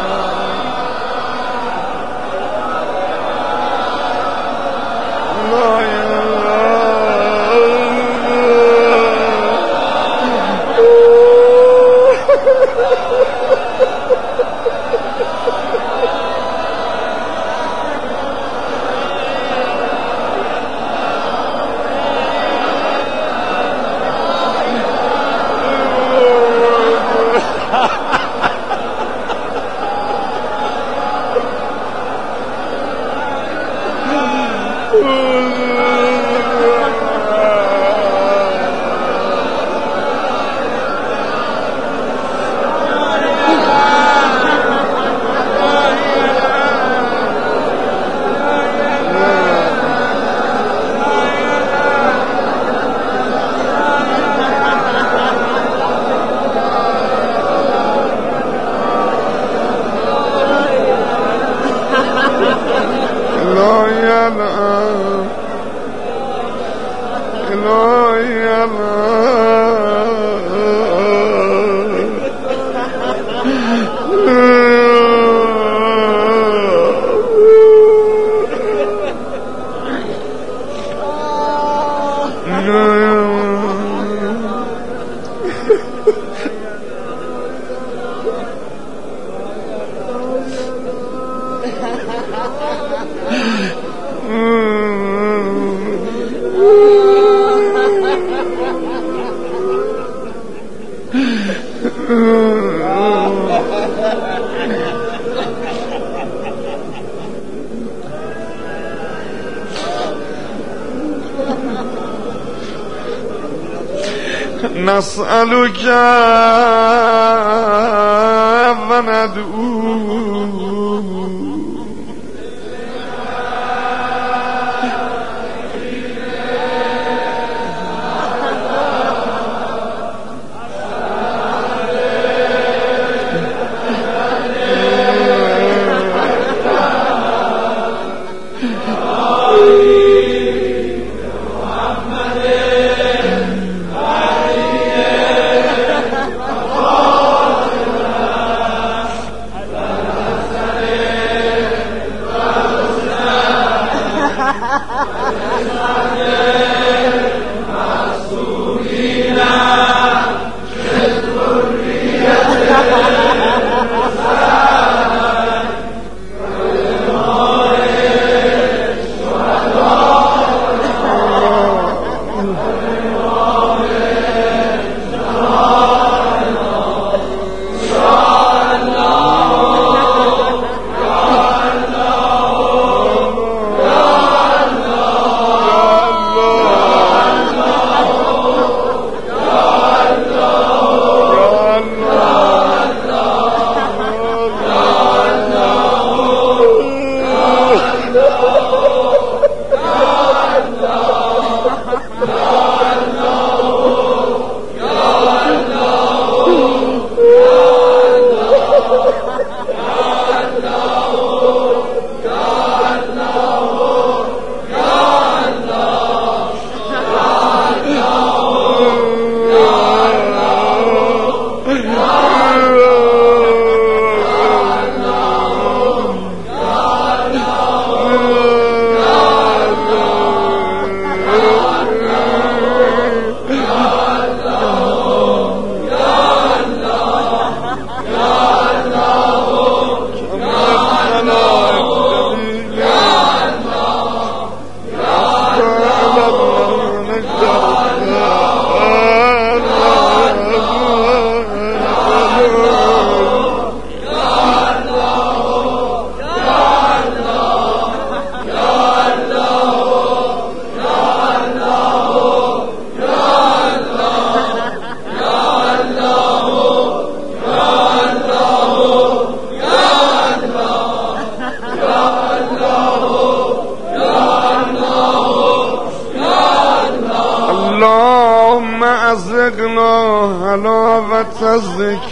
Speaker 1: نسألك وندعو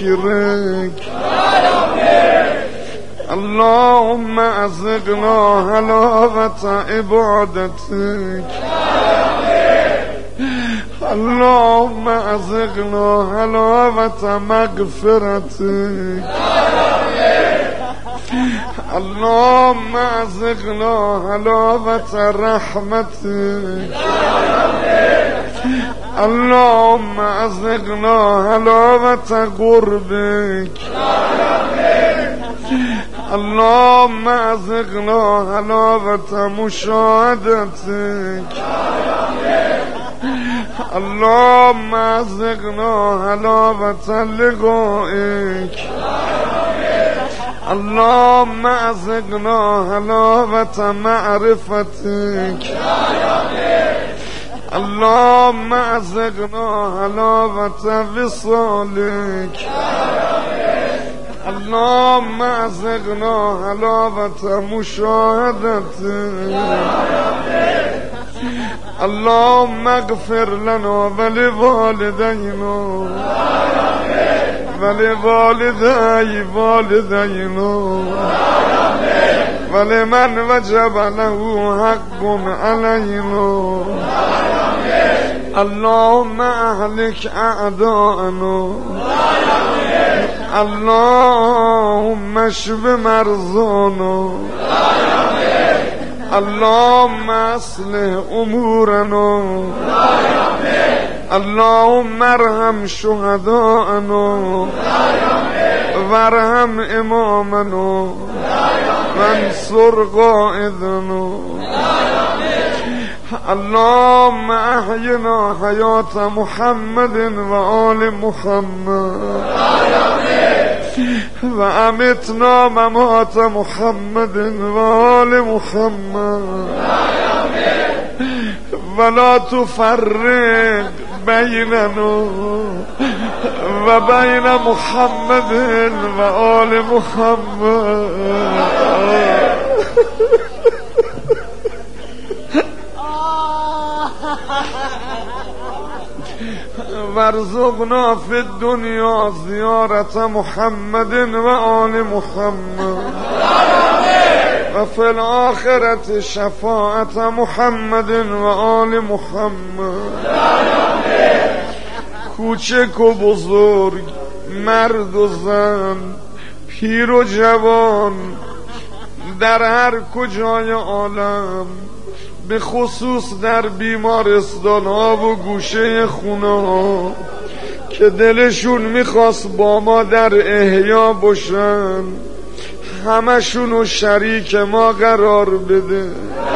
Speaker 1: ذکرک اللهم ازقنا حلاوت عبادتک اللهم ازقنا حلاوت مغفرتک اللهم ازقنا حلاوت رحمتك اللهم ازقنا حلاوت قربك اللهم ازقنا حلاوت مشاهدتك اللهم ازقنا حلاوت لقائك اللهم ازقنا حلاوت معرفتك اللهم ازقنا حلاوت وصالك اللهم ازقنا حلاوت مشاهدتك اللهم اغفر لنا ولوالدينا ولوالدي والدينا ولمن وجب له حق علينا اللهم اهلك اعداءنا اللهم اشف مرضانا اللهم اصلح امورنا اللهم ارحم شهداءنا وارحم امامنا وانصر قائدنا اللهم احينا حياة محمد وآل محمد وامتنا ممات محمد وآل محمد ولا تفرق بيننا وبين محمد وآل محمد وارزقنا في الدنيا زيارة محمد وآل محمد وفي الآخرة شفاعة محمد وآل محمد کوچک و بزرگ مرد و زن پیر و جوان در هر کجای عالم به خصوص در بیمارستان ها و گوشه خونه ها که دلشون میخواست با ما در احیا باشن همشونو شریک ما قرار بده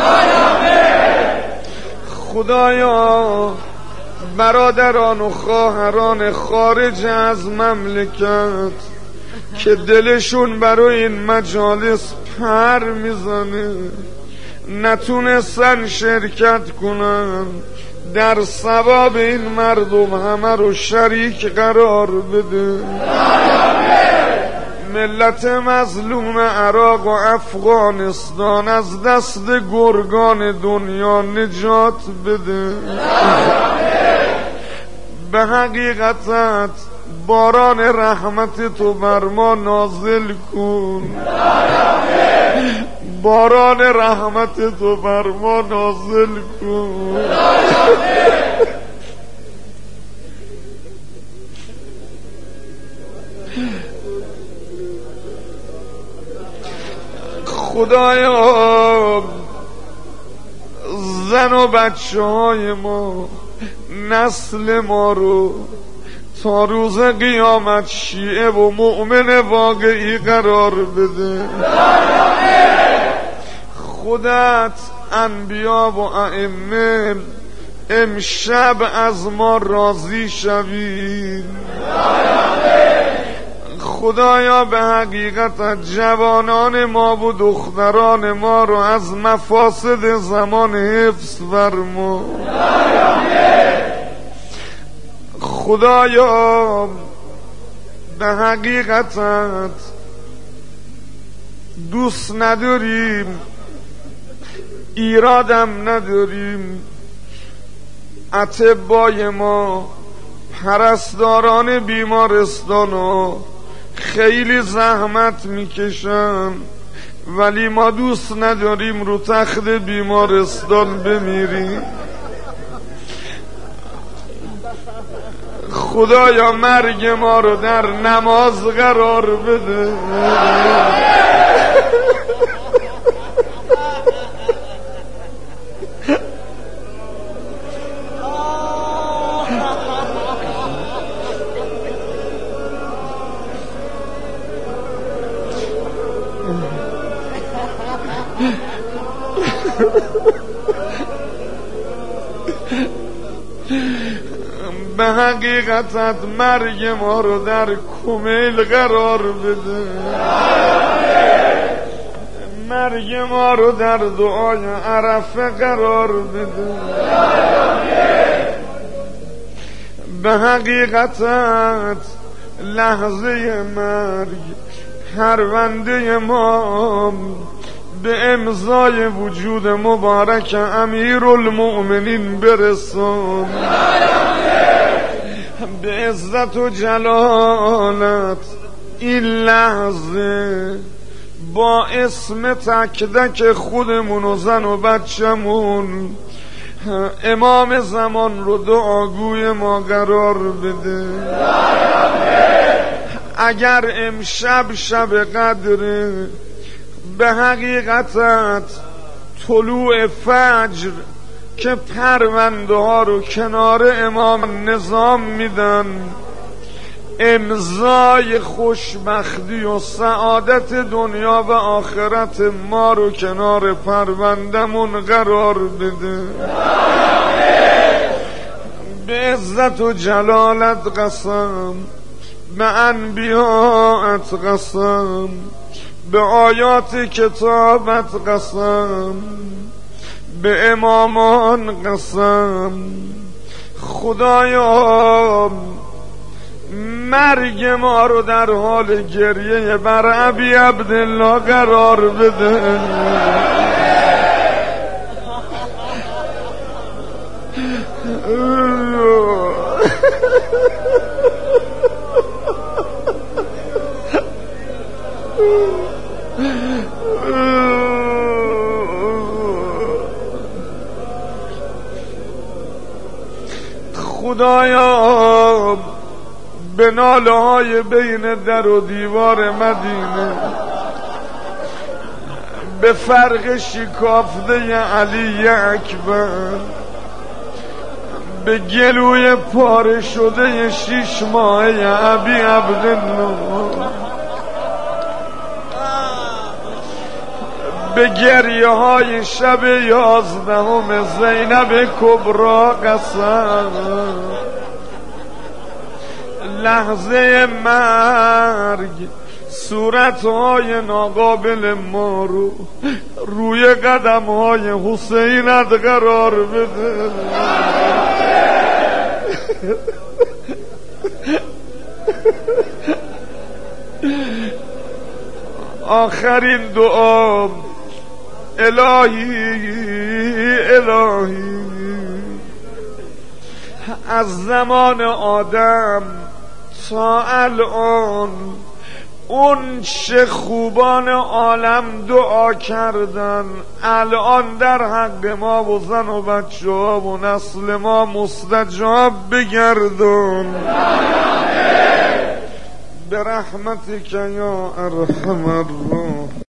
Speaker 1: خدایا برادران و خواهران خارج از مملکت که دلشون برای این مجالس پر میزنه نتونستن شرکت کنن در ثواب این مردم همه رو شریک قرار بده ملت مظلوم عراق و افغانستان از دست گرگان دنیا نجات بده به حقیقتت باران رحمت تو بر ما نازل کن باران رحمت تو بر ما نازل کن خدایا زن و بچه های ما نسل ما رو تا روز قیامت شیعه و مؤمن واقعی قرار بده خودت انبیا و ائمه امشب از ما راضی شوید خدایا به حقیقت جوانان ما و دختران ما رو از مفاسد زمان حفظ فرما خدایا به حقیقتت دوست نداریم ایرادم نداریم اطبای ما پرستاران بیمارستانو خیلی زحمت میکشن، ولی ما دوست نداریم رو تخت بیمارستان بمیریم. خدایا مرگ ما رو در نماز قرار بده. به حقیقتت مرگ ما رو در کمیل قرار بده. مرگ ما رو در دعای عرفه قرار بده. به حقیقتت لحظه مرگ پرونده ما به امضای وجود مبارک امیرالمؤمنین برسون. به عزت و جلالت این لحظه با اسم تک تک خودمون و زن و بچمون امام زمان رو دعاگوی ما قرار بده. اگر امشب شب قدره، به حقیقتت طلوع فجر که پرونده ها رو کنار امام نظام میدن، امضای خوشبختی و سعادت دنیا و آخرت ما رو کنار پروندمون قرار بده. به عزت و جلالت قسم، به انبیاءت قسم، به آیات کتابت قسم، به امامان قسم، خدایا مرگ ما رو در حال گریه بر ابی عبدالله قرار بده. خدایا به ناله های بین در و دیوار مدینه، به فرق شکافته علی اکبر، به گلوی پاره شده شش ماهه ابی عبدالله، به گریه های شب یازدهم زینب کبرا قسم. لحظه مرگ صورتهای ناقابل ما رو روی قدمهای حسینت قرار بده. آخرین دعا، الهی الهی از زمان آدم تا الان اون چه خوبان عالم دعا کردن الان در حق ما و زن و بچه ها و نسل ما مستجاب بگردن برحمتک یا ارحم الراحمین.